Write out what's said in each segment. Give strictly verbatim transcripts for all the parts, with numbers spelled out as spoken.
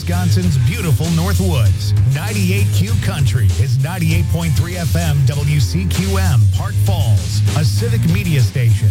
Wisconsin's beautiful Northwoods. ninety-eight Q Country is ninety-eight point three F M W C Q M, Park Falls, a civic media station.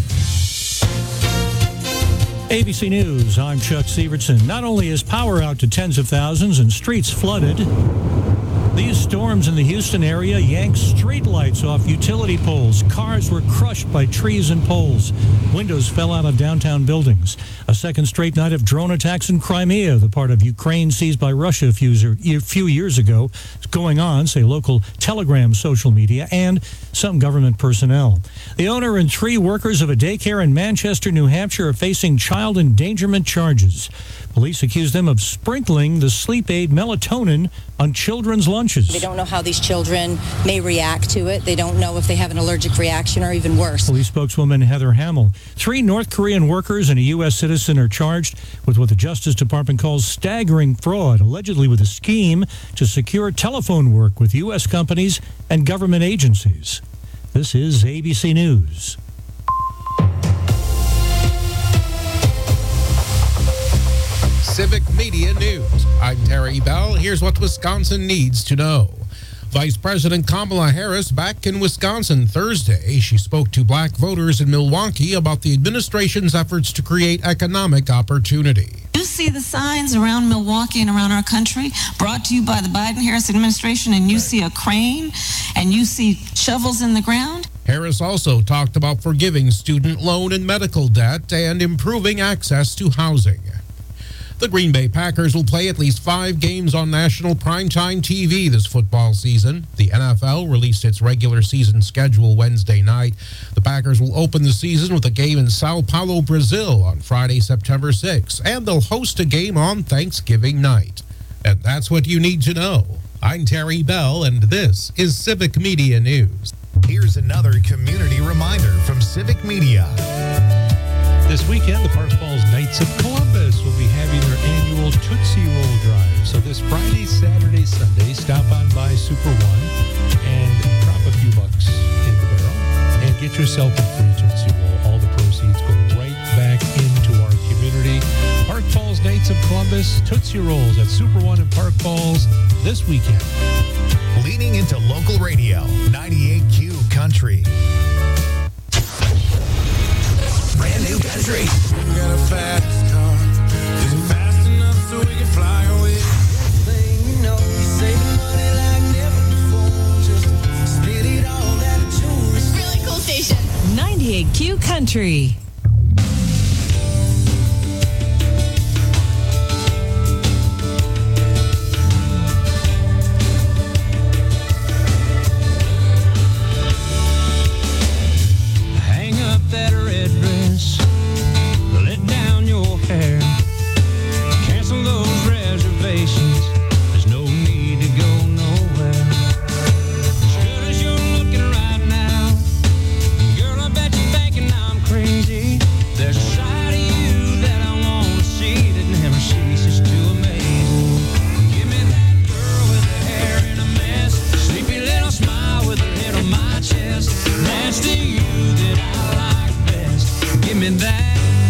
A B C News, I'm Chuck Severson. Not only is power out to tens of thousands and streets flooded, these storms in the Houston area yanked streetlights off utility poles. Cars were crushed by trees and poles. Windows fell out of downtown buildings. A second straight night of drone attacks in Crimea, the part of Ukraine seized by Russia a few, a few years ago, is going on, say local Telegram social media and some government personnel. The owner and three workers of a daycare in Manchester, New Hampshire, are facing child endangerment charges. Police accuse them of sprinkling the sleep aid melatonin on children's lunches. They don't know how these children may react to it. They don't know if they have an allergic reaction or even worse. Police spokeswoman Heather Hamill. Three North Korean workers and a U S citizen are charged with what the Justice Department calls staggering fraud, allegedly with a scheme to secure telephone work with U S companies and government agencies. This is A B C News. Civic Media News. I'm Terry Bell. Here's what Wisconsin needs to know. Vice President Kamala Harris back in Wisconsin Thursday. She spoke to black voters in Milwaukee about the administration's efforts to create economic opportunity. You see the signs around Milwaukee and around our country brought to you by the Biden-Harris administration, and you see a crane and you see shovels in the ground. Harris also talked about forgiving student loan and medical debt and improving access to housing. The Green Bay Packers will play at least five games on national primetime T V this football season. The N F L released its regular season schedule Wednesday night. The Packers will open the season with a game in Sao Paulo, Brazil on Friday, September sixth, and they'll host a game on Thanksgiving night. And that's what you need to know. I'm Terry Bell, and this is Civic Media News. Here's another community reminder from Civic Media. This weekend, the Park Falls Knights of Columbus will be having their annual Tootsie Roll Drive. So this Friday, Saturday, Sunday, stop on by Super One and drop a few bucks in the barrel and get yourself a free Tootsie Roll. All the proceeds go right back into our community. Park Falls Knights of Columbus, Tootsie Rolls at Super One in Park Falls this weekend. Leading into local radio, ninety-eight Q Country. Brand new country. We got a fast car. Is it fast enough so we can fly away? Thing you know, you saving money like never before. Just spit it all that jewelry. Really cool station. ninety-eight Q Country. Hang up that red dress. Let down your hair. Cancel those reservations. There's no need to go nowhere. As good as you're looking right now, girl, I bet you're thinking I'm crazy. There's a side of you that I want to see that never ceases to amaze me. Give me that girl with her hair in a mess, sleepy little smile with her head on my chest. That's the you that I like best. Give me that.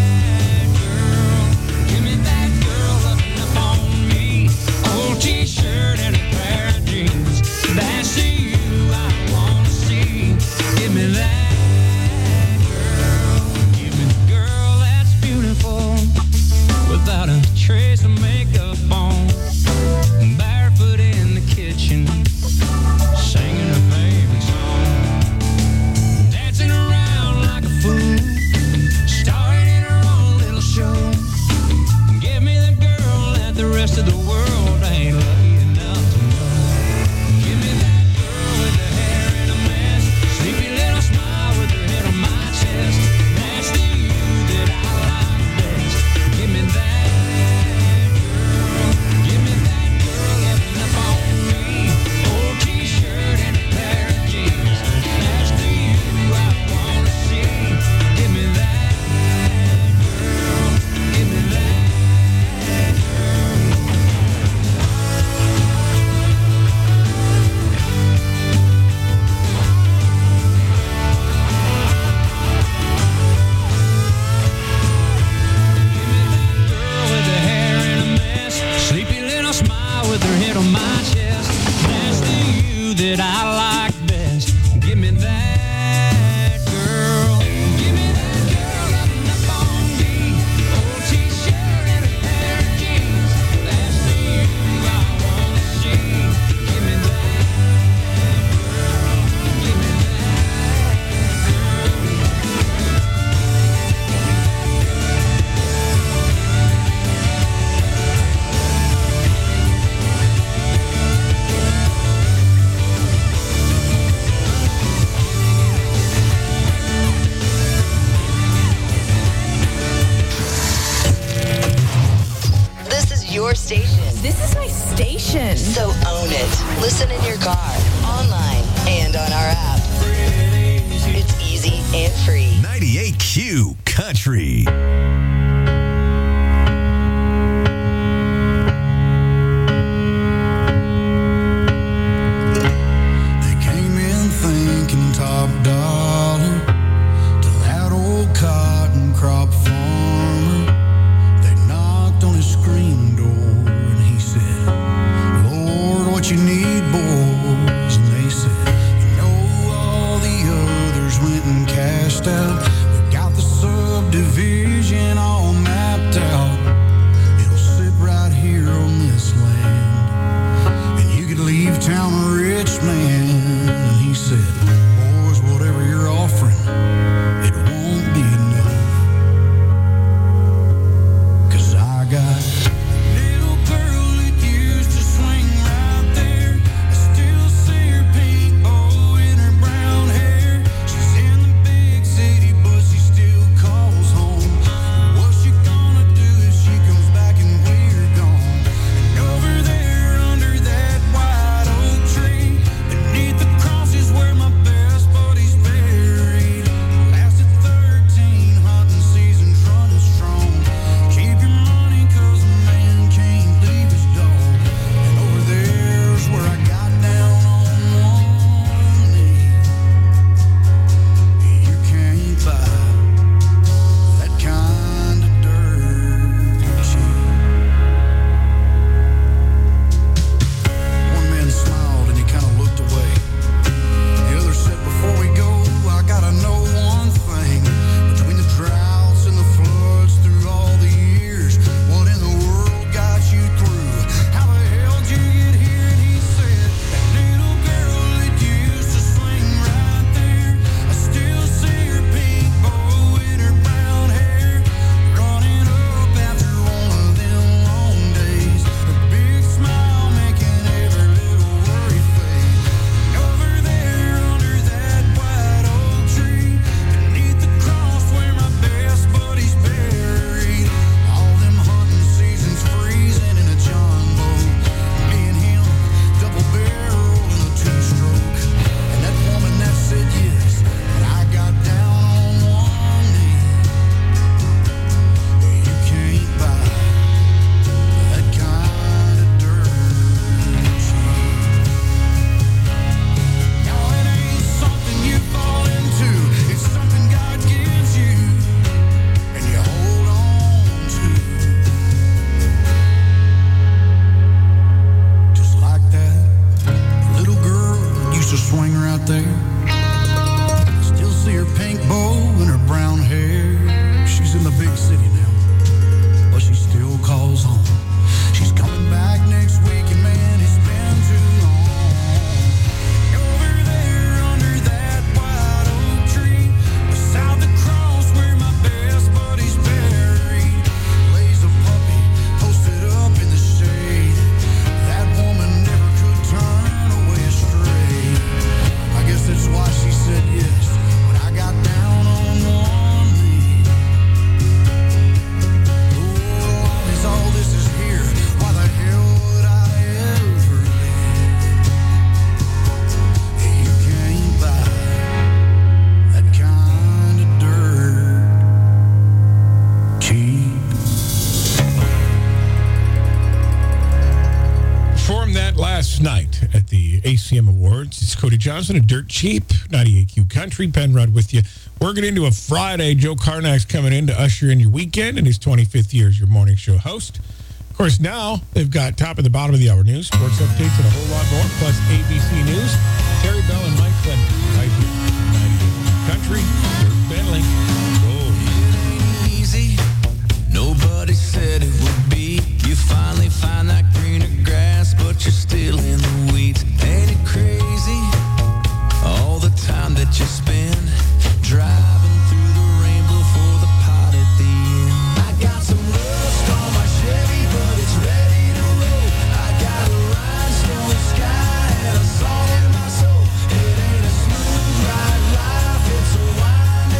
T-shirt and a pair of jeans. That's the you I want to see. Give me that girl. Give me the girl that's beautiful without a trace of makeup on. Barefoot in the kitchen, singing her favorite song. Dancing around like a fool, starring in her own little show. Give me the girl that the rest of the world ain't lucky enough to know. Give me that girl with the hair in a mess, sleepy little smile with her head on my chest. That's the you that I like best. Give me that girl. your station. This is my station. So own it. Listen in your car, online, and on our app. It's easy and free. ninety-eight Q Country. They came in thinking top dollar to that old cotton crop farmer. They knocked on his screen door and he said, Lord, what you need, boys? And they said, you know, all the others went and cashed out. We got the subdivision all mapped out. It'll sit right here on this land, and you could leave town a rich man. And he said, boys, whatever you're offering, it won't be enough. 'Cause I got a little girl that used to swing right there. I still see her pink bow in her brown hair. She's in the big city, but she still calls home. What's she gonna do if she comes back and we're gone? And over there under that white oak tree, beneath the cross is where my best buddy's buried. Lasted thirteen hunting seasons running strong. Keep your money 'cause a man can't leave his dog. And over there's where I got down on one knee. You can't buy that kind of dirt cheap. One man smiled and he kind of looked away. The other said, before we go, I gotta know one thing. Between the droughts and the floods through all the years, what in the world got you through? How the hell did you get here? And he said, that little girl that used to swing right there. I still see her pink bow in her brown hair, running up after one of them long days. Her big smile making every little worry fade. And over there under that white oak tree, beneath the cross where my best buddy's buried. All them hunting seasons freezing in a John boat. Me and him, double barrel in a two-stroke. And that woman that said yes, and I got down on one knee. You can't buy that kind of dirt cheap. No, it ain't something you fall into. It's something God gives you, and you hold on to. Just like that little girl used to swing right there. Still see her pink bow in her brown hair. She's in the big city now, but she still calls home. She's coming back next week, and man, it's been too long. Over there under that white oak tree, beside the cross where my best buddy's buried, lays a puppy posted up in the shade. That woman never could turn away astray. I guess that's why she said yes when I got down on one knee. Oh, as all this is here, why the hell would I ever leave? You can't buy that kind of dirt cheap. Performed that last night at the A C M Awards. It's Cody Johnson of Dirt Cheap, ninety-eight Q Country. Penrod with you. Working into a Friday. Joe Carnack's coming in to usher in your weekend in his twenty-fifth year as your morning show host. Of course, now they've got top and the bottom of the hour news, sports updates, and a whole lot more, plus A B C News. Terry Bell and Mike Clinton right here. ninety-eight Q Country. Dirk Bentley. Whoa. Easy. Nobody said it would be. You finally find that greener grass, but you're still in the weeds. Ain't it crazy? All the time that you spend driving through the rainbow for the pot at the end. I got some rust on my Chevy, but it's ready to roll. I got a rhinestone sky and a song in my soul. It ain't a smooth ride life, it's a wind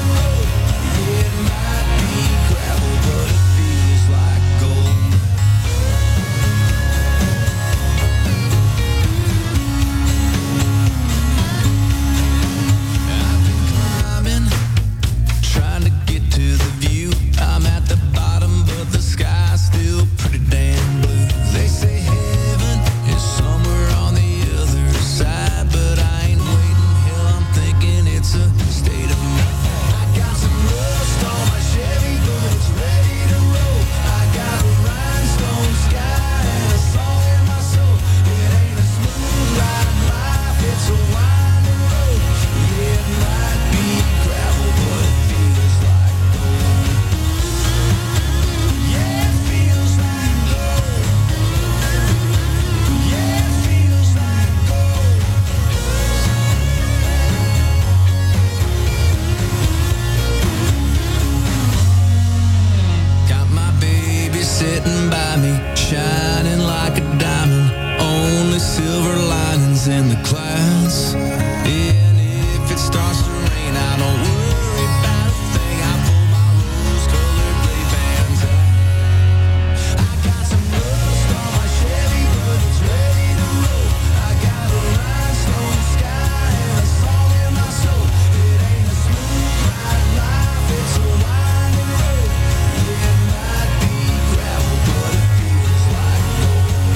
sitting by me, shining like a diamond. Only silver linings in the clouds. And if it starts to rain, I don't worry about a thing. I pull my rose-colored Ray-Bans out. I got some rust on my Chevy, but it's ready to roll. I got a rhinestone sky and a song in my soul. It ain't a smooth ride life, it's a winding road. Yeah, it might be gravel, but it feels like gold.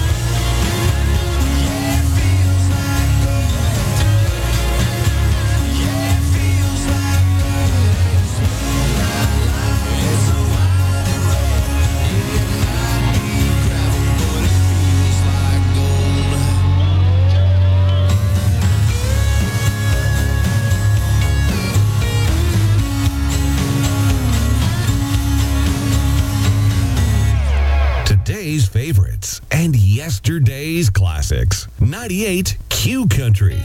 Yeah, it feels like gold. Yeah, it feels like gold. Ain't a smooth ride life, it's a winding road. Yeah, it might be gravel, but it feels like gold. Today's favorites and yesterday's classics. ninety-eight Q Country.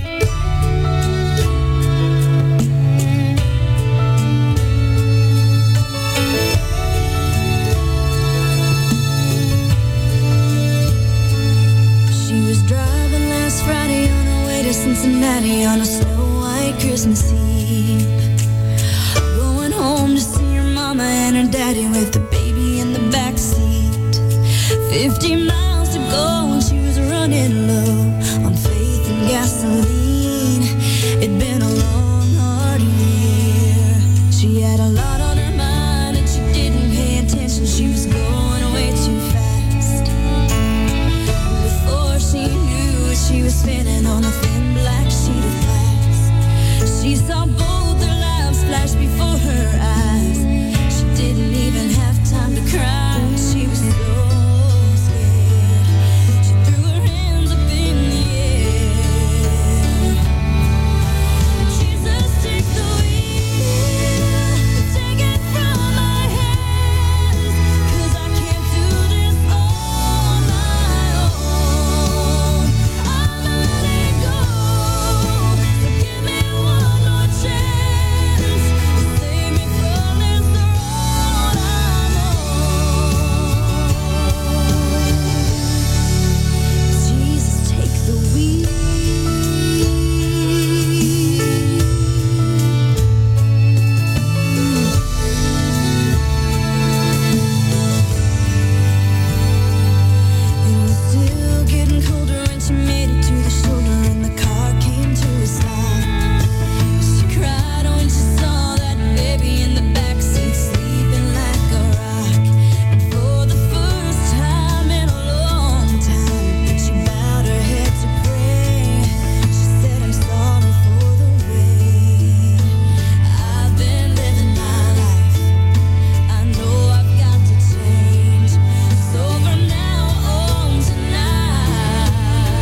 She was driving last Friday on her way to Cincinnati on a snow-white Christmas Eve. Going home to see her mama and her daddy with the baby in the back seat. Fifty miles to go and she was running low on faith and gasoline. It'd been a long, hard year. She had a lot on her mind and she didn't pay attention. She was going way too fast. Before she knew it, she was spinning on a thin black sheet of glass. She saw both their lives flash before her eyes. She didn't even have time to cry. She was so scared. She threw her hands up in the air. Jesus, take the wheel. Take it from my hands. 'Cause I can't do this on my own. I'm letting go. So give me one more chance. Save me from this road I'm on. Jesus, take the wheel. It was still getting colder when she made it to the shoulder and the car came to a stop. She cried when she saw that baby in the backseat sleeping like a rock. And for the first time in a long time, she bowed her head to pray. She said, I'm sorry for the way I've been living my life. I know I've got to change. So from now on tonight,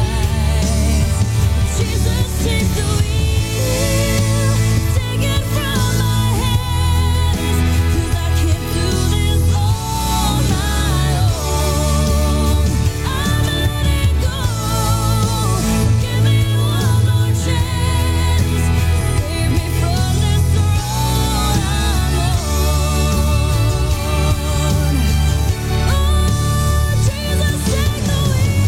Jesus, take the wheel. Take it from my hands. 'Cause I can't do this on my own. I'm letting go. Give me one more chance. Save me from this road I'm on. Oh, Jesus, take the wheel.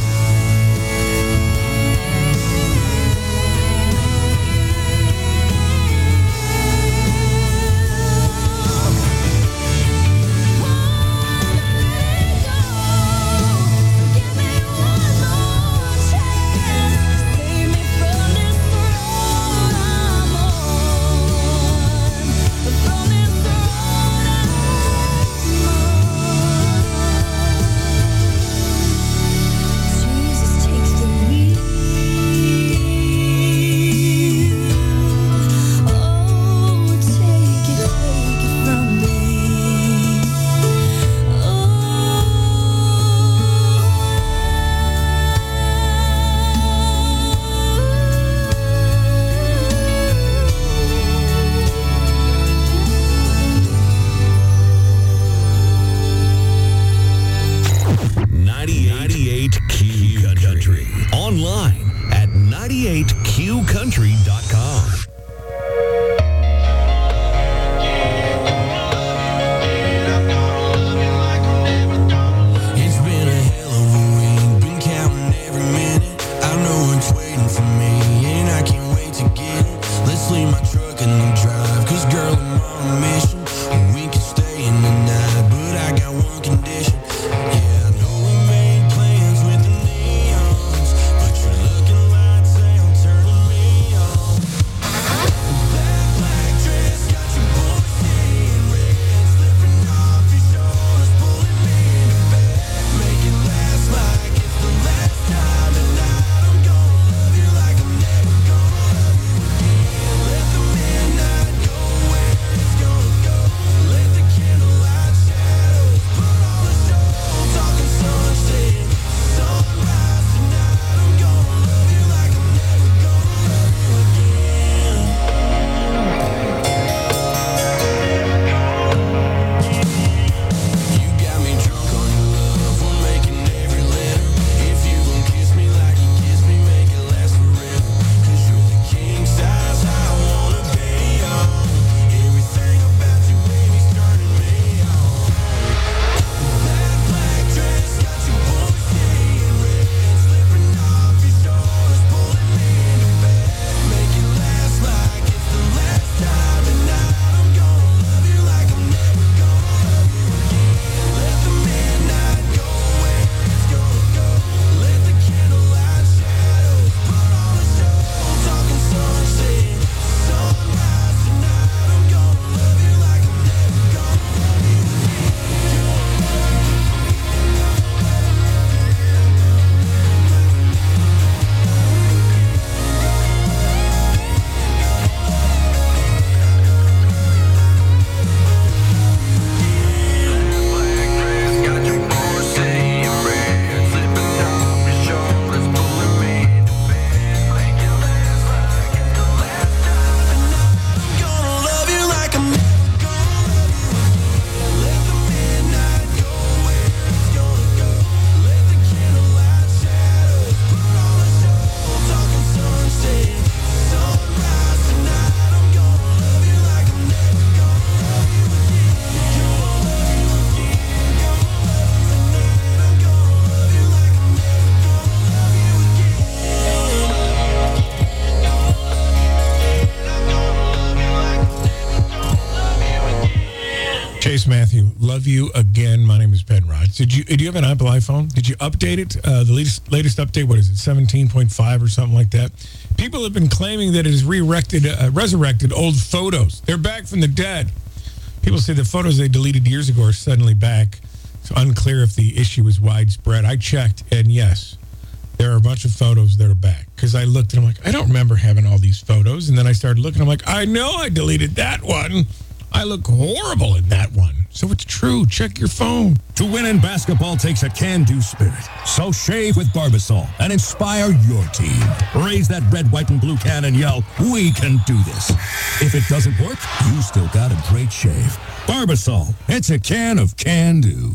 Give me one more chance. Save me from this road I'm on. From this road I'm on. Jesus, take the wheel. Oh, take it, take it from me. ninety-eight Q Country. Online at ninety-eight q country dot com. I'm gonna love you like I never thought Chase Matthew, love you again. My name is Ben Rod. Did you do you have an Apple iPhone? Did you update it? Uh, the latest latest update, what is it, seventeen point five or something like that? People have been claiming that it has re-erected, uh, resurrected old photos. They're back from the dead. People say the photos they deleted years ago are suddenly back. It's unclear if the issue is widespread. I checked, and yes, there are a bunch of photos that are back. Because I looked, and I'm like, I don't remember having all these photos. And then I started looking, I'm like, I know I deleted that one. I look horrible in that one. So it's true. Check your phone. To win in basketball takes a can-do spirit. So shave with Barbasol and inspire your team. Raise that red, white, and blue can and yell, we can do this. If it doesn't work, you still got a great shave. Barbasol. It's a can of can-do.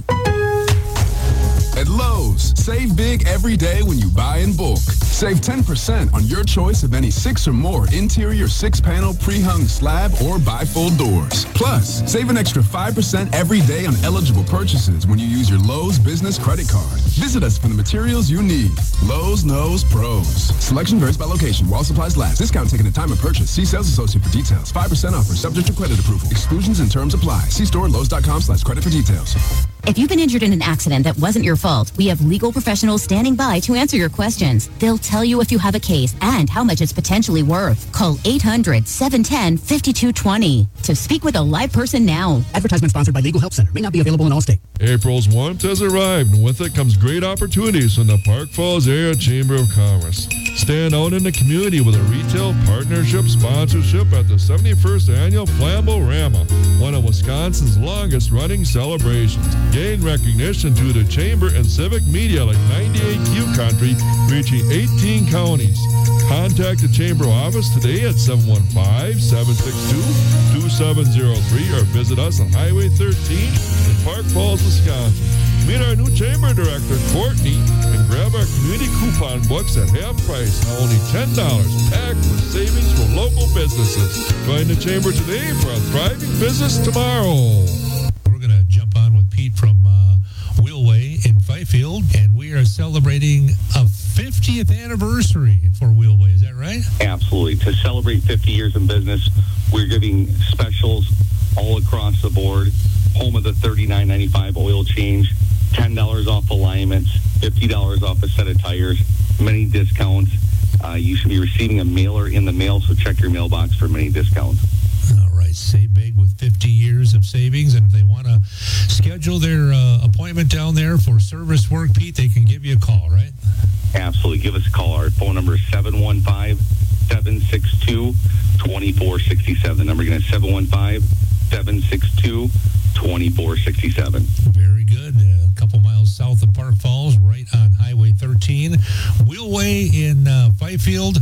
At Lowe's, save big every day when you buy in bulk. Save ten percent on your choice of any six or more interior six-panel pre-hung slab or bifold doors. Plus, save an extra five percent every day on eligible purchases when you use your Lowe's business credit card. Visit us for the materials you need. Lowe's knows pros. Selection varies by location. While supplies last. Discount taken at time of purchase. See sales associate for details. five percent offer subject to credit approval. Exclusions and terms apply. See store Lowe's.com slash credit for details. If you've been injured in an accident that wasn't your fault, we have legal professionals standing by to answer your questions. They'll tell you if you have a case and how much it's potentially worth. Call eight hundred, seven one zero, five two two zero to speak with a live person now. Advertisement sponsored by Legal Help Center. May not be available in all states. April's warmth has arrived, and with it comes great opportunities from the Park Falls Area Chamber of Commerce. Stand out in the community with a retail partnership sponsorship at the seventy-first Annual Flambo-Rama, one of Wisconsin's longest-running celebrations. Gain recognition to the Chamber and civic media like ninety-eight Q Country, reaching eighteen counties. Contact the Chamber office today at seven one five, seven six two, two seven zero three or visit us on Highway thirteen in Park Falls, Wisconsin. Meet our new Chamber Director, Courtney, and grab our community coupon books at half price, now only ten dollars, packed with savings for local businesses. Join the Chamber today for a thriving business tomorrow. We're going to jump on with Pete from uh, Wheelway in Fifield, and we are celebrating a fiftieth anniversary for Wheelway. Is that right? Absolutely. To celebrate fifty years in business, we're giving specials all across the board. Home of the thirty-nine ninety-five oil change, ten dollars off alignments, fifty dollars off a set of tires, many discounts. Uh, you should be receiving a mailer in the mail, so check your mailbox for many discounts. All right. Save big with fifty years of savings. And if they want to schedule their uh, appointment down there for service work, Pete, they can give you a call, right? Absolutely. Give us a call. Our phone number is seven one five, seven six two, two four six seven. The number again is seven one five, seven six two, two four six seven. Very good. Uh, a couple miles south of Park Falls, right on Highway thirteen. Wheelway in uh, Fifield.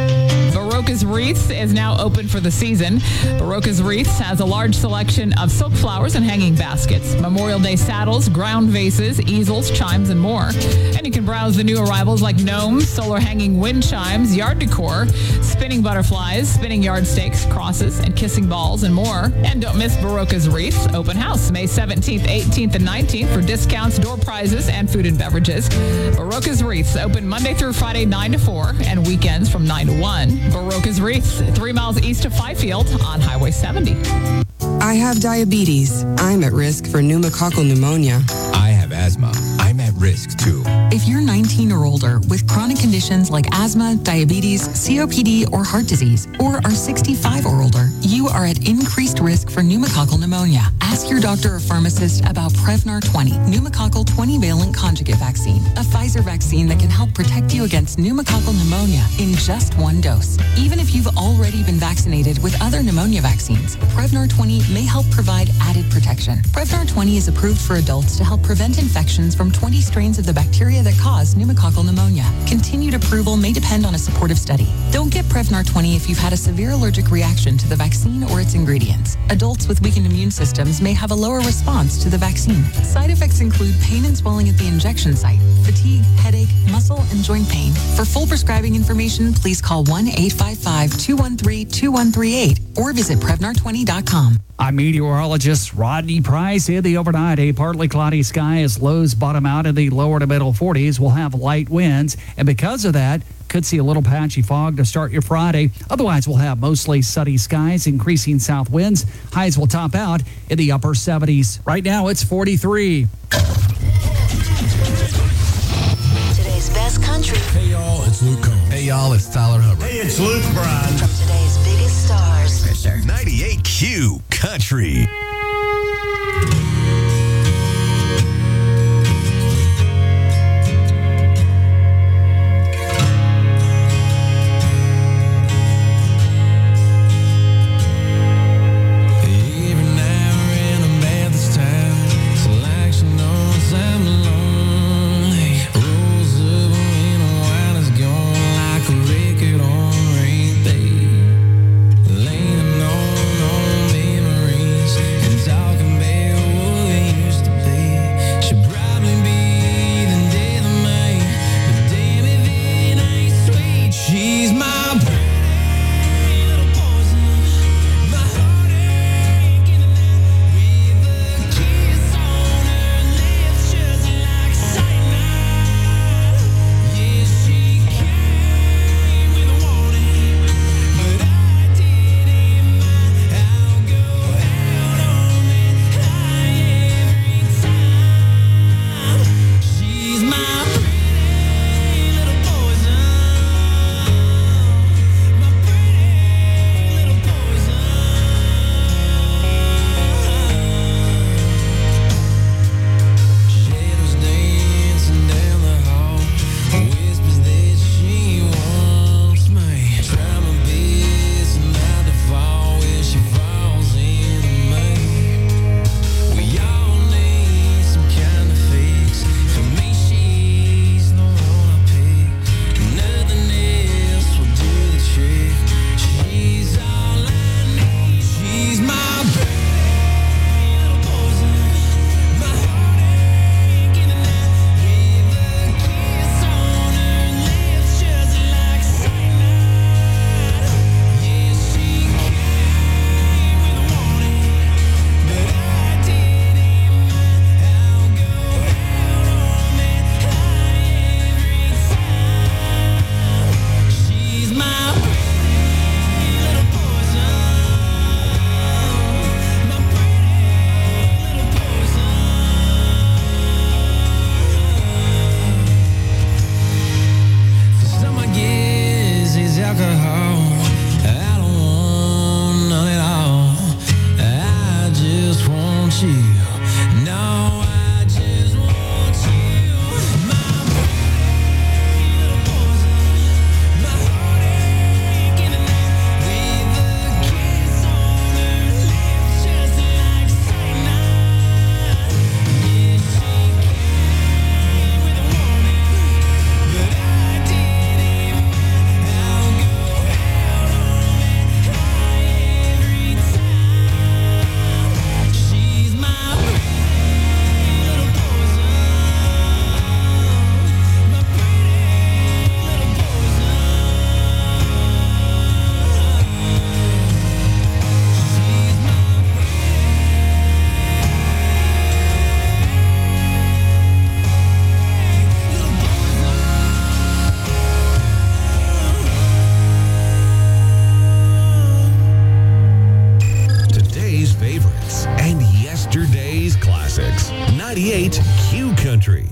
Barocas Wreaths is now open for the season. Barocas Wreaths has a large selection of silk flowers and hanging baskets, Memorial Day saddles, ground vases, easels, chimes, and more. And you can browse the new arrivals like gnomes, solar hanging wind chimes, yard decor, spinning butterflies, spinning yard stakes, crosses, and kissing balls, and more. And don't miss Barocas Wreaths open house May seventeenth, eighteenth, and nineteenth for discounts, door prizes, and food and beverages. Barocas Wreaths open Monday through Friday nine to four and weekends from nine to one. Barocas Wreaths, three miles east of Fifield on Highway seventy. I have diabetes. I'm at risk for pneumococcal pneumonia. I have asthma. I'm at risk too. If you're nineteen or older with chronic conditions like asthma, diabetes, C O P D, or heart disease, or are sixty-five or older, you are at increased risk for pneumococcal pneumonia. Ask your doctor or pharmacist about Prevnar twenty, pneumococcal twenty-valent conjugate vaccine, a Pfizer vaccine that can help protect you against pneumococcal pneumonia in just one dose. Even if you've already been vaccinated with other pneumonia vaccines, Prevnar twenty may help provide added protection. Prevnar twenty is approved for adults to help prevent infections from twenty strains of the bacteria that cause pneumococcal pneumonia. Continued approval may depend on a supportive study. Don't get Prevnar twenty if you've had a severe allergic reaction to the vaccine or its ingredients. Adults with weakened immune systems may have a lower response to the vaccine. Side effects include pain and swelling at the the injection site, fatigue, headache, muscle, and joint pain. For full prescribing information, please call one eight five five, two one three, two one three eight or visit Prevnar twenty dot com. I'm meteorologist Rodney Price. In the overnight, a partly cloudy sky as lows bottom out in the lower to middle forties. We'll have light winds, and because of that, could see a little patchy fog to start your Friday. Otherwise, we'll have mostly sunny skies, increasing south winds. Highs will top out in the upper seventies. Right now, it's forty-three. Today's best country. Hey, y'all, it's Luke Combs. Hey, y'all, it's Tyler Hubbard. Hey, it's Luke Bryan. From today's biggest stars. ninety-eight Q Country. ninety-eight Q Country.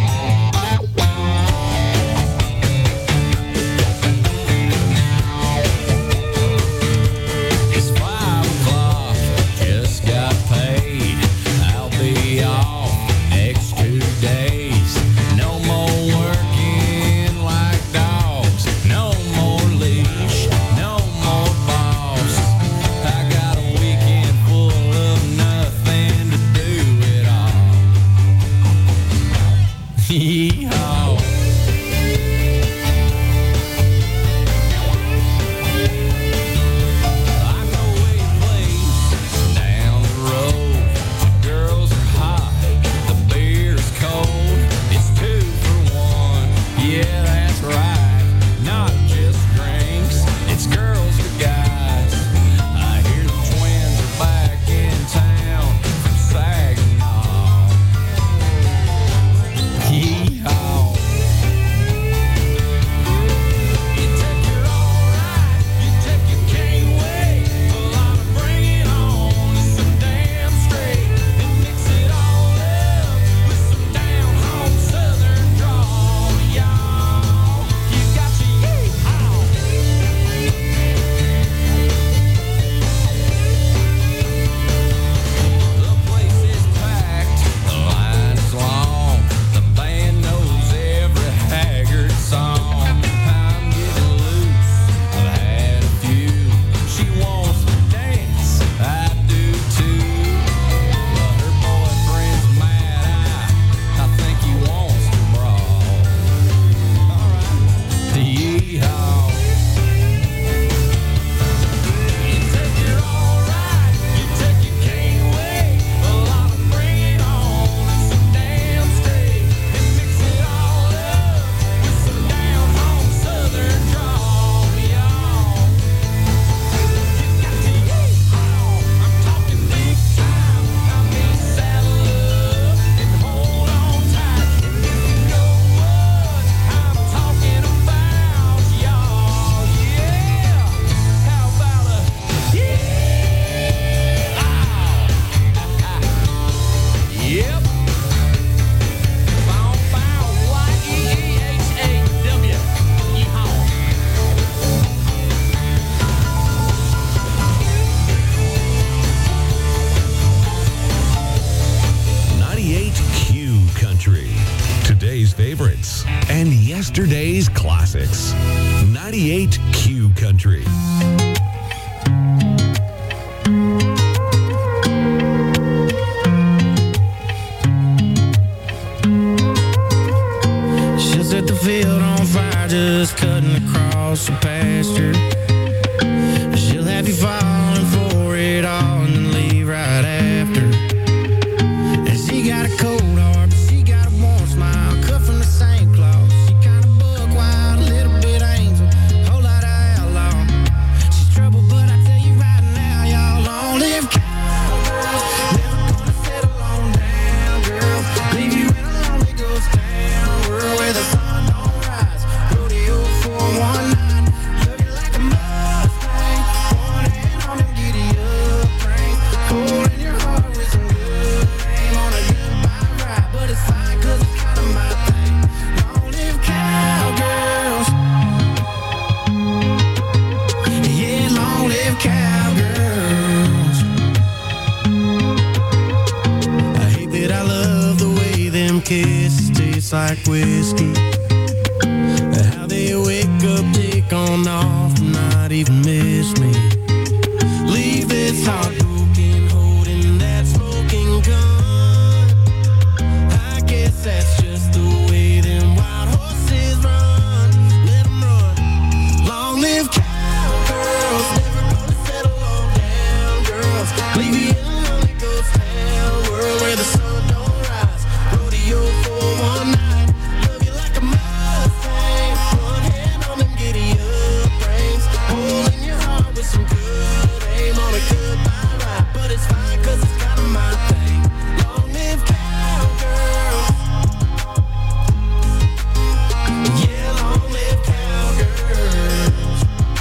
It's five o'clock, just got paid. I'll be off next two days. No more working like dogs. No more leash, no more boss. I got a weekend full of nothing to do at all. Yee-haw. today's favorites and yesterday's classics. ninety-eight Q Country. She'll set the field on fire, just cutting across the pasture. She'll have you falling for it all and then leave right after. And she got a cold heart, but she got a warm smile, cut from the same cloth. She kind of buck wild, a little bit angel, whole lot of outlaw. She's trouble, but I tell you right now, y'all long live cowgirls. Never gonna settle on down, girls. Leave you in a lonely ghost town, world where the sun don't rise. Rodeo for one night, love you like a Mustang. One hand on the giddy up train, cold in your heart with some good aim on a goodbye ride. But it's fine, cause it's kind of my thing. Long live cowgirls. Yeah, long live cowgirls. I hate that I love the way them kisses taste like whiskey. How they wake up, take on off, and not even miss me. Leave this heart broken, holding that smoking gun. I guess that's just the way them wild horses run. Let them run. Long live cowgirls. Never gonna settle on down, girls. Leave you in a lonely ghost town, world where the sun don't rise. Rodeo for one night, love you like a Mustang. One hand on them giddy up reins, holding your heart with some good aim on a goodbye ride. But it's fine, cause it's kind of my thing. Long live cowgirls. Yeah, long live cowgirls.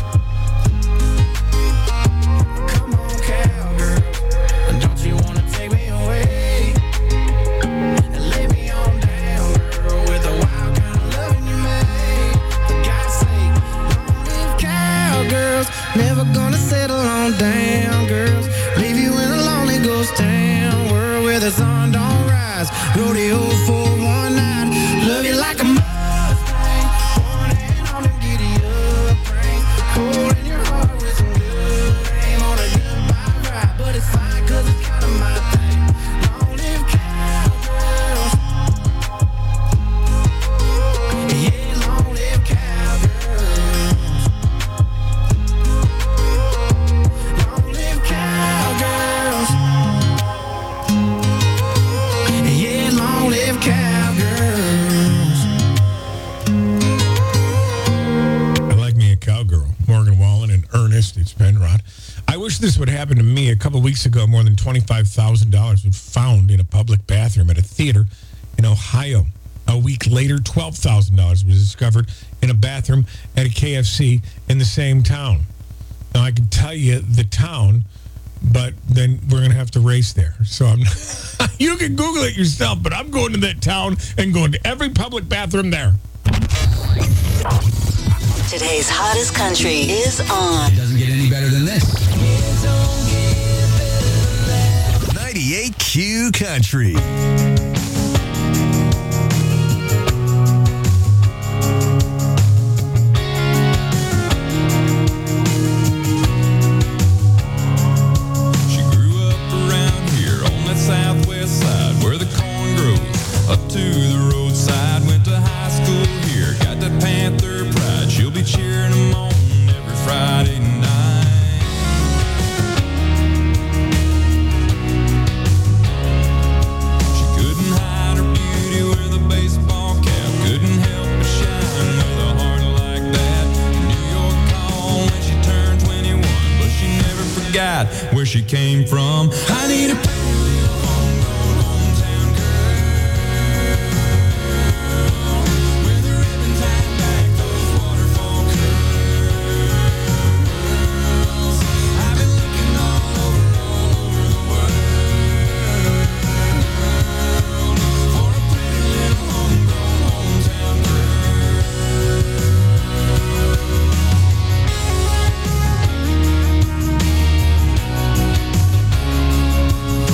Come on, cowgirls, and don't you wanna take me away and lay me on down, girl, with the wild kind of loving you made. For God's sake, long live cowgirls. Never gonna settle on down, girls. Leave you in a lonely ghost town, world where the sun don't rise. Rodeo for one night, love you like a Mustang. One hand on the giddy up rein, cold in your heart with some good aim on a goodbye ride. But it's fine, cause it's kind of my thing. Long live cowgirls. Yeah, long live cowgirls. Long live cowgirls. Yeah, long live cowgirls. I like me a cowgirl. Morgan Wallen and Ernest. It's Penrod. I wish this would happen to me. A couple of weeks ago, more than twenty-five thousand dollars was found in a public bathroom at a theater in Ohio. A week later, twelve thousand dollars was discovered in a bathroom at a K F C in the same town. Now, I can tell you the town, but then we're going to have to race there. So I'm you can Google it yourself, but I'm going to that town and going to every public bathroom there. Today's hottest country is on. It doesn't get any better than this. ninety-eight Q Country. She grew up around here on that southwest side where the corn grows up to the roadside. Went to high school here, got that Panther pride. She'll be cheering them on every Friday night. She couldn't hide her beauty with a baseball cap. Couldn't help but shine with a heart like that. New York called when she turned twenty-one, but she never forgot where she came from. I need a pretty little homegrown hometown girl with a ribbon tied back, those waterfall curls. I've been looking all over, all over the world for a pretty little homegrown hometown girl.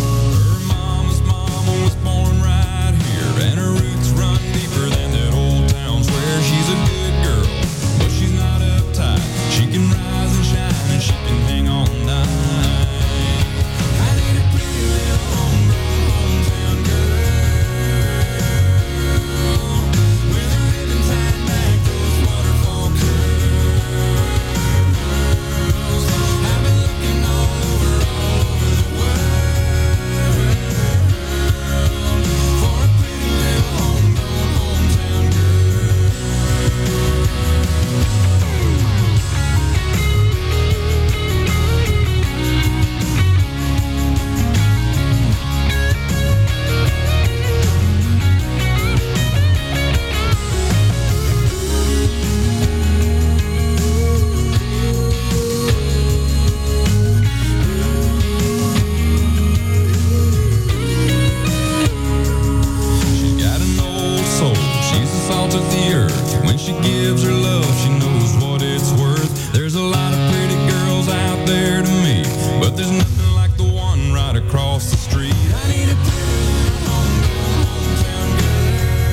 When she gives her love, she knows what it's worth. There's a lot of pretty girls out there to meet, but there's nothing like the one right across the street. I need a pretty little hometown, hometown girl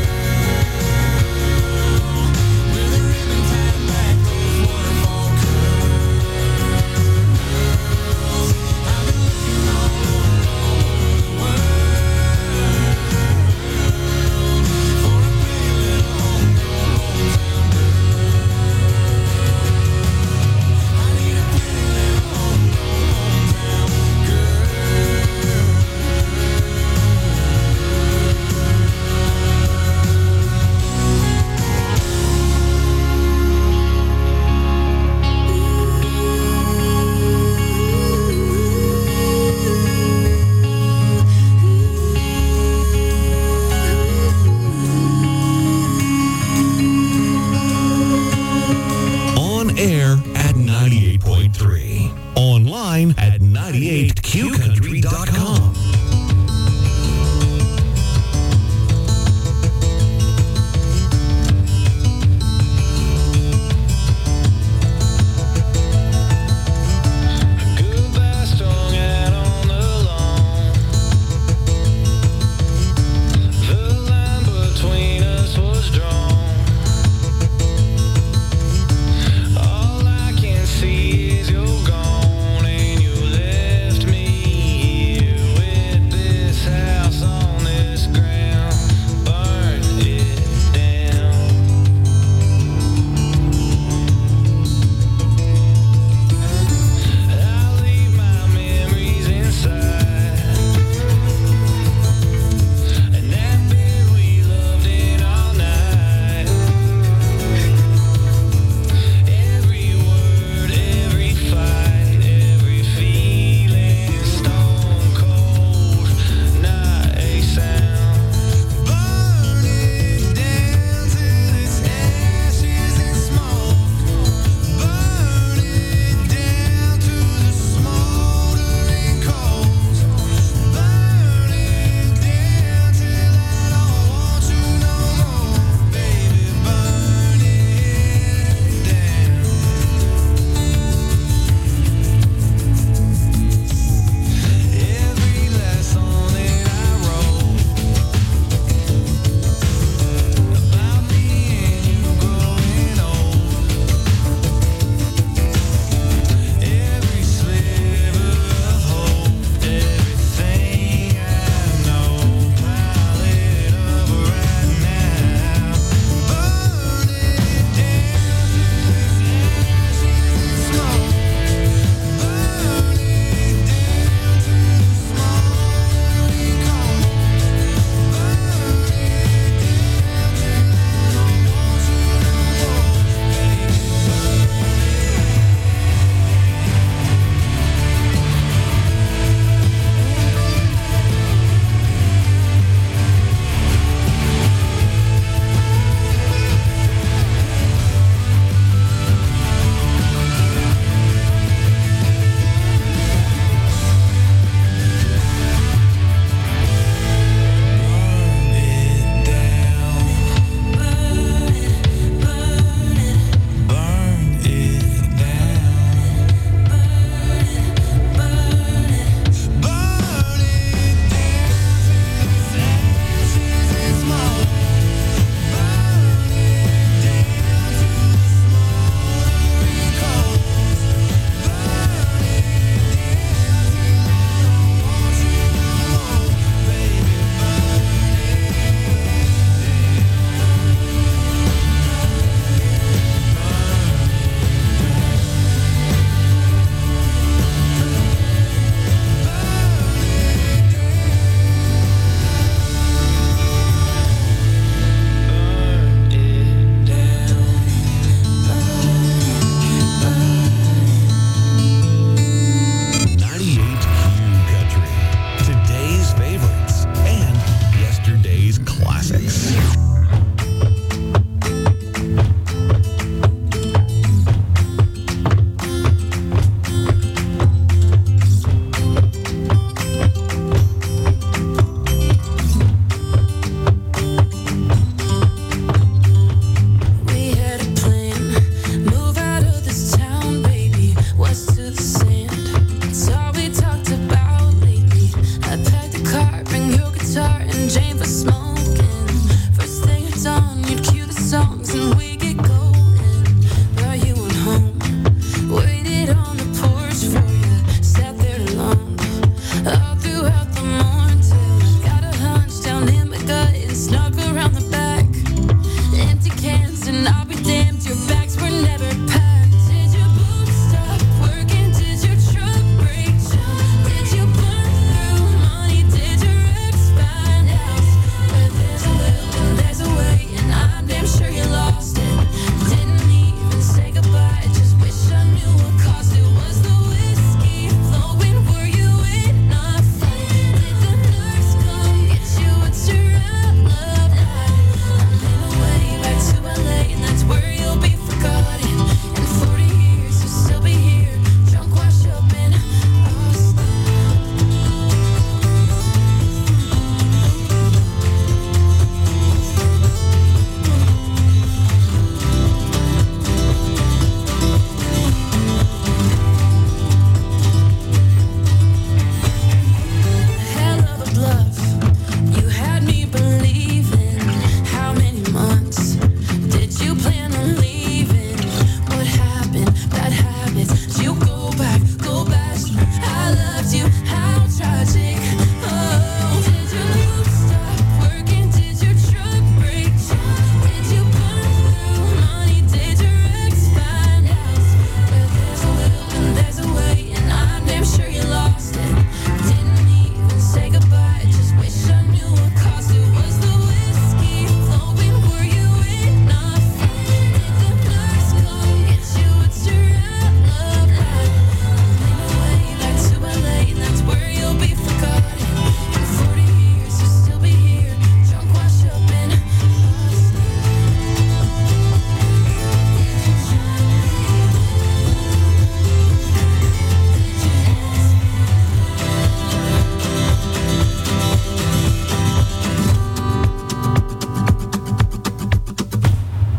with a ribbon tied back, those waterfall curls. I've been looking all over, all over the world for a pretty little homegrown, hometown girl. I need a pretty little homegrown, hometown girl. On air at ninety-eight point three. Online at ninety-eight q country dot com. Goodbye strung out on the lawn. The line between us was drawn. All I can see is you're gone and you left me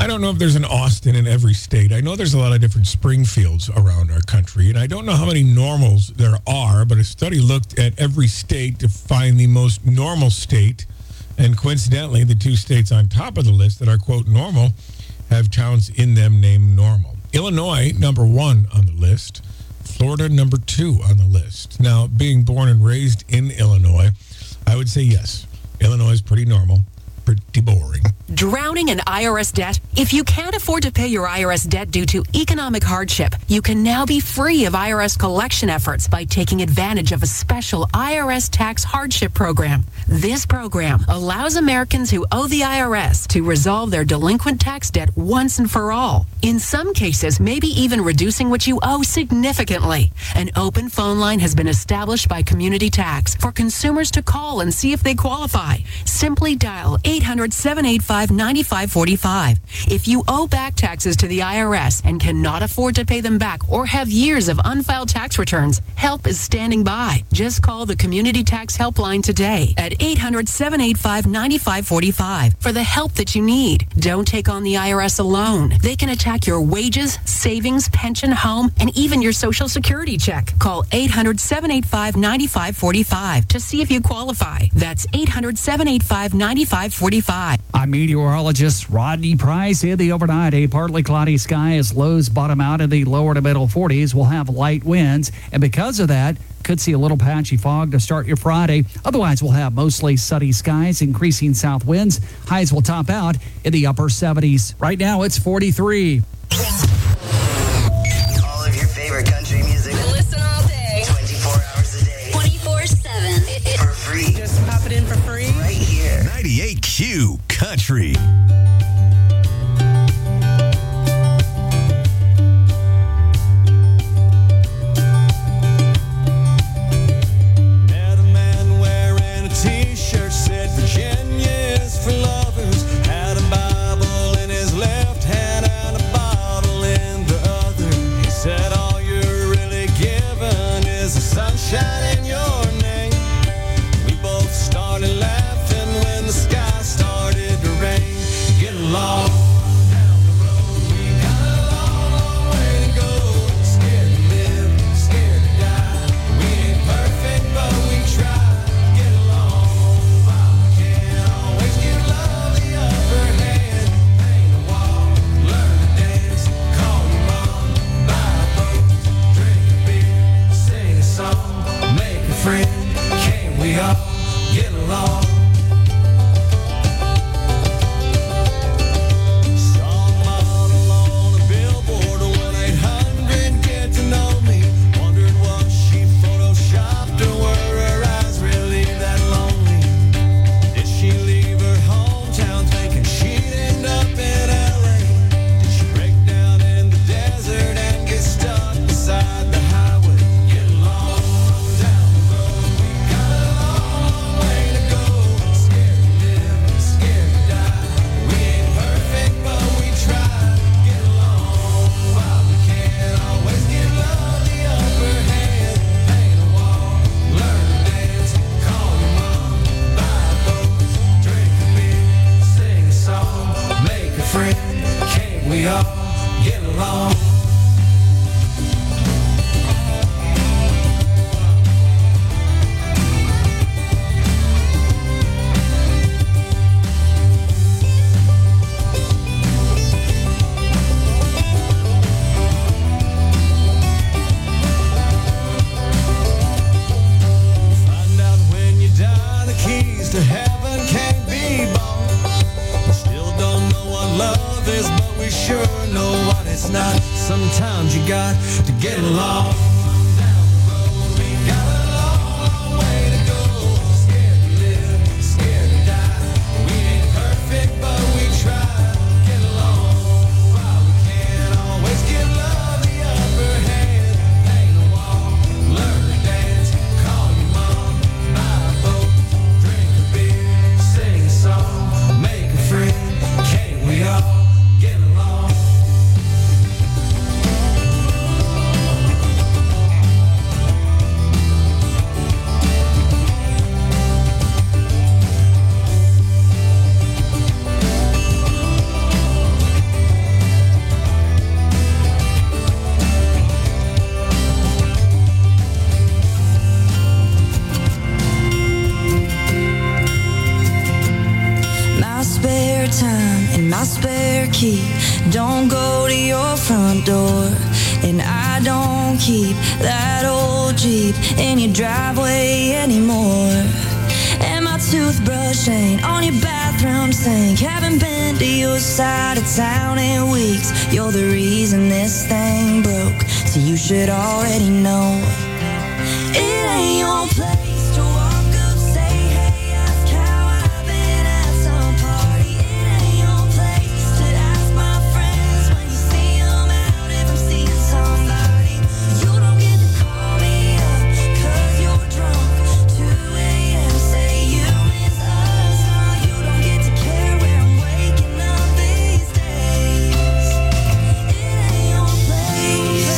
I don't know if there's an Austin in every state. I know there's a lot of different Springfields around our country, and I don't know how many normals there are, but a study looked at every state to find the most normal state, and coincidentally, the two states on top of the list that are, quote, normal have towns in them named normal. Illinois, number one on the list. Florida, number two on the list. Now, being born and raised in Illinois, I would say yes. Illinois is pretty normal, pretty boring. Drowning in I R S debt? If you can't afford to pay your I R S debt due to economic hardship, you can now be free of I R S collection efforts by taking advantage of a special I R S tax hardship program. This program allows Americans who owe the I R S to resolve their delinquent tax debt once and for all. In some cases, maybe even reducing what you owe significantly. An open phone line has been established by Community Tax for consumers to call and see if they qualify. Simply dial eight hundred, seven eight five, nine five four five. If you owe back taxes to the I R S and cannot afford to pay them back or have years of unfiled tax returns, help is standing by. Just call the Community Tax Helpline today at eight hundred, seven eight five, nine five four five for the help that you need. Don't take on the I R S alone. They can attack your wages, savings, pension, home, and even your Social Security check. Call eight hundred, seven eight five, nine five four five to see if you qualify. That's eight hundred, seven eight five, nine five four five. I'm meteorologist Rodney Price. In the overnight, a partly cloudy sky as lows bottom out in the lower to middle forties. We'll have light winds, and because of that, could see a little patchy fog to start your Friday. Otherwise, we'll have mostly sunny skies, increasing south winds. Highs will top out in the upper seventies. Right now, it's forty-three. All of your favorite country music. Listen all day. twenty-four hours a day. twenty-four seven. For free. Just pop it in for free. Right here. ninety-eight Q Country. Met a man wearing a t-shirt said Virginia is for lovers. Had a Bible in his left hand and a bottle in the other. He said all you're really given is the sunshine in your name. We both started laughing when the sky started to rain. Get along. Down the road, we got a long, long way to go. Scared to live, scared to die. We ain't perfect, but we try. Get along. While we can't always give love the upper hand. Paint a wall, learn to dance. Call your mom, buy a boat, drink a beer, sing a song, make a friend. Can't we all get along? Saw a model on a billboard, one eight hundred get to know me. Wondered was she photoshopped or were her eyes really that lonely? Did she leave her hometown thinking she'd end up in L A? Did she break down in the desert and get stuck beside the highway? Get along down the road, we got a long, long way to go. Scared to live, scared to die. We ain't perfect, but we try. Get along while we can't always give love the upper hand. Paint a wall, learn to dance. Call your mom, buy a boat, drink a beer, sing a song, make a friend. Can't we all get along? Find out when you die, the keys to heaven can't be bought. We still don't know what love is, but we sure know what it's not. Sometimes you got to get along. Down the road, we got a long, long way to go. Scared to live, scared to die. We ain't perfect, but we try. Get along while we can't always give love the upper hand. Paint a wall, learn to dance. Call your mom, buy a boat, drink a beer, sing a song, make a friend. Can't we all get along? spare key. Don't go to your front door. And I don't keep that old Jeep in your driveway anymore. And my toothbrush ain't on your bathroom sink. Haven't been to your side of town in weeks. You're the reason this thing broke, so you should already know. It ain't your place to walk up, say, hey, ask how I've been at some party. It ain't your place to ask my friends when you see them out if I'm seeing somebody. You don't get to call me up, cause you're drunk, two a.m. say you miss us. No, you don't get to care where I'm waking up these days. It ain't your place.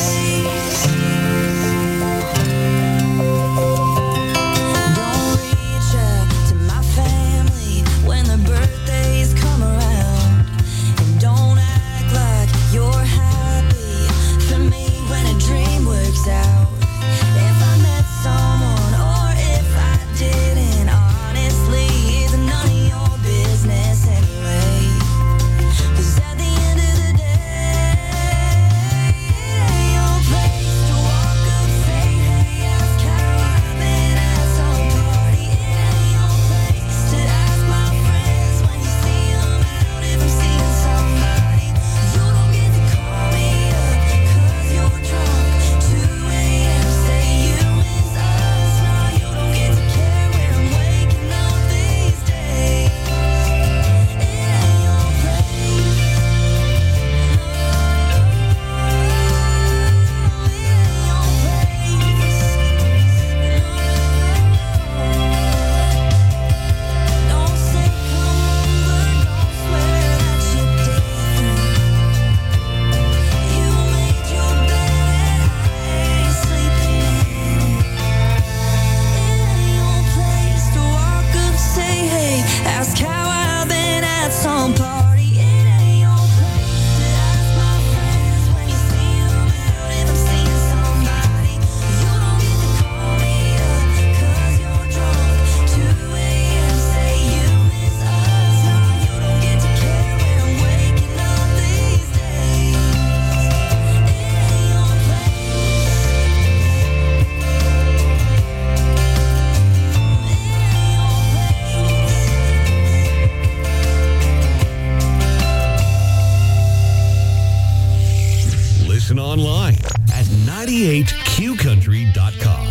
Listen online at ninety-eight Q country dot com.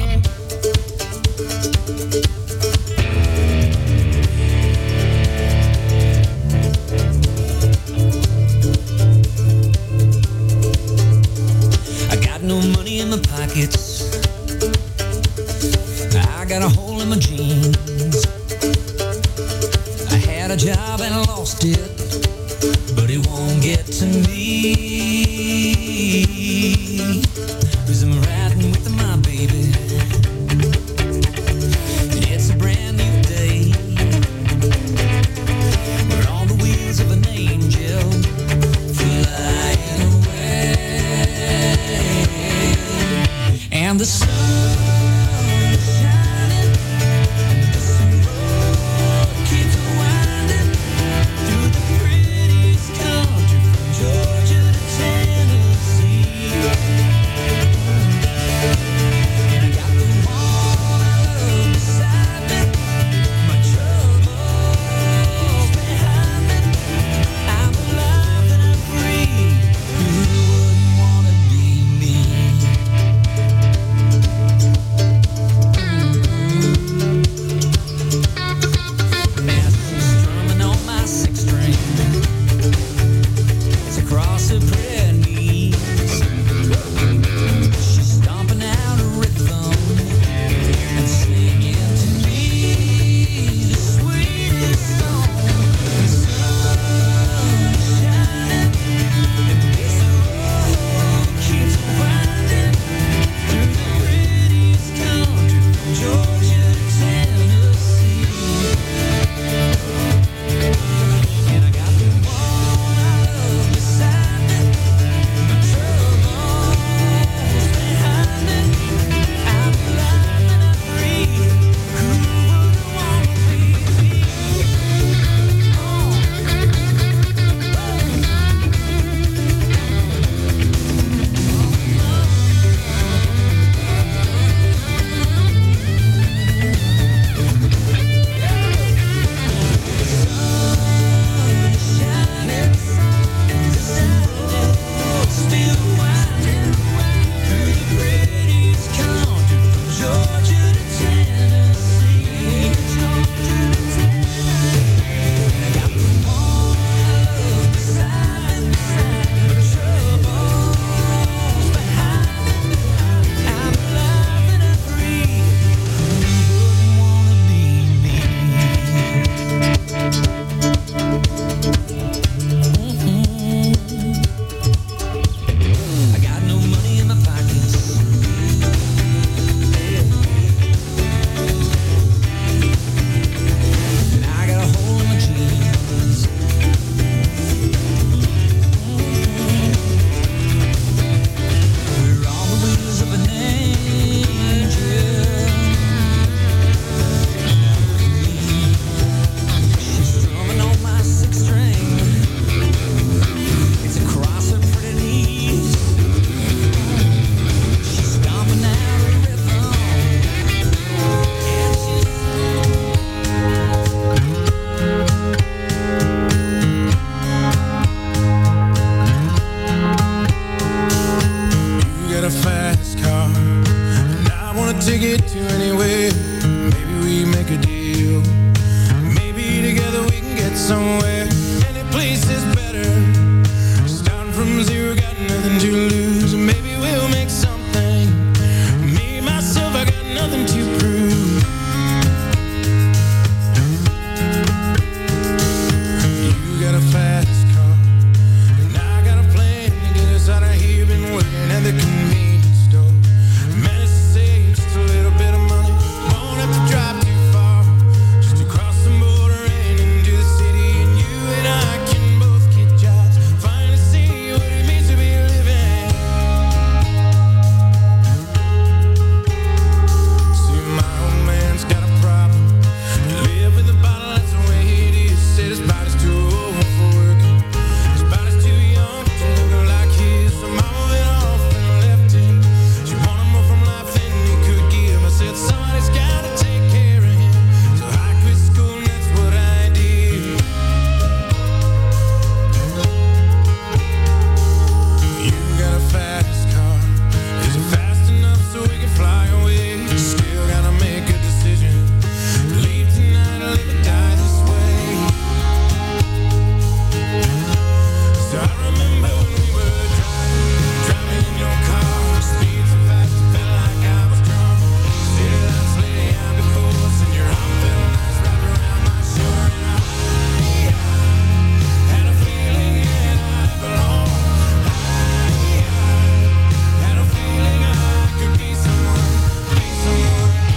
I got no money in my pockets. I got a hole in my jeans. I had a job and I lost it, but it won't get to me. Cause I'm riding with my baby, and it's a brand new day. We're on the wheels of an angel, flying away. And the sun